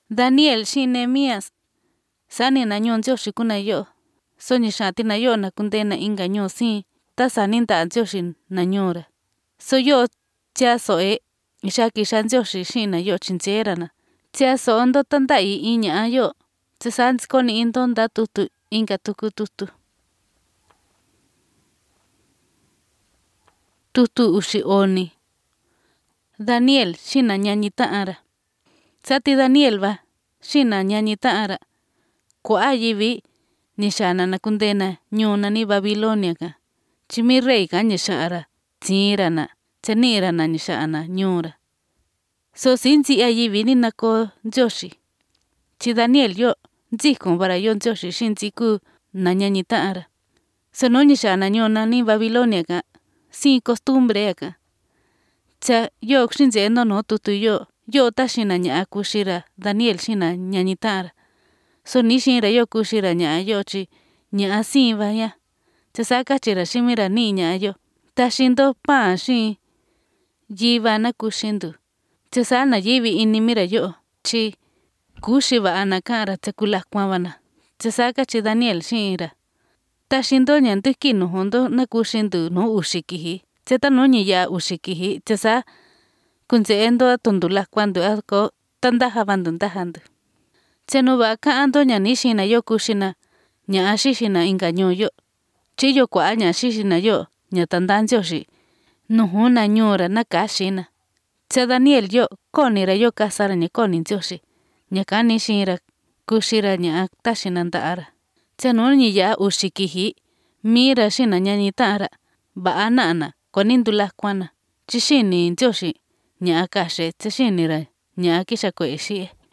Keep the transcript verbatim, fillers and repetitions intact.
Daniel xi Nehemías sani na ñuu Ndioxi kuna yo soni xati na yo na kunde na inka ñuu siin ta sani nta'a Ndioxi na ñuura so yo tyaso'e ixakixa Ndioxi xiina yo tyintyerana tyaso'ondo tanta'i in ña'a yo tsa saa nsikoni'indo nta tutu inka tuku tutu tutu uxi oni Daniel xina ñañi ta'ara sati Daniel va xina ñañi ta'ara kua'a yivi ni xa'ana na kundena ñuu nani Babilonia ka tyi mi rey ka ni xa'ara tsiinra-na tyani'ra-na ni xa'ana ñuura so sintsi'a yivi ni nakoo Ndioxi tyi Daniel yo ntsiku'vara yo Ndioxi xi ntsiku na ñañi ta'ara so nu ni xa'ana ñuu nani Babilonia ka siin costumbre ka tya yo xintsye'endo nuu tutu yo yo taxina ña'a kuxira Daniel xina ñañi ta'ara so ni xiinra yo kuxira ña'a yo tyi ña'a siin va ña tya saa katyira ximira ni'i ña'a yo taxindo paan xiin yiva na kuxintu tya saa na yivi inimira yo tyi kuxi va'a na ka'ra tsa kulakuavana tya saa katyi Daniel xi'ira taxindo ña ntɨki nujundo na kuxintu nuu uxi kiji tya tanu ñi ya'a uxi kiji tya saa kuntye'endo a tuntu lakuantu a koo tantajavantu ntajantu tya nu va'a ka'ando ña ni xiina yo kuxina ña'a xixina inka ñuu yo tyi iyo kua'a ña'a xixina yo ña tanta'a Ndioxi nujuna ñuura na kaxina tya Daniel yo konira yo kasara ña koni Ndioxi ñaka ni xiinra kuxira ña'a taxina nta'ara tya nu ñi ya'a uxi kiji miira xina ñañi ta'ara va'a na'a na koni ntulakuana tyi xini Ndioxi ña'a kaxe tya xinira ña'a kixa kue'e xi'e.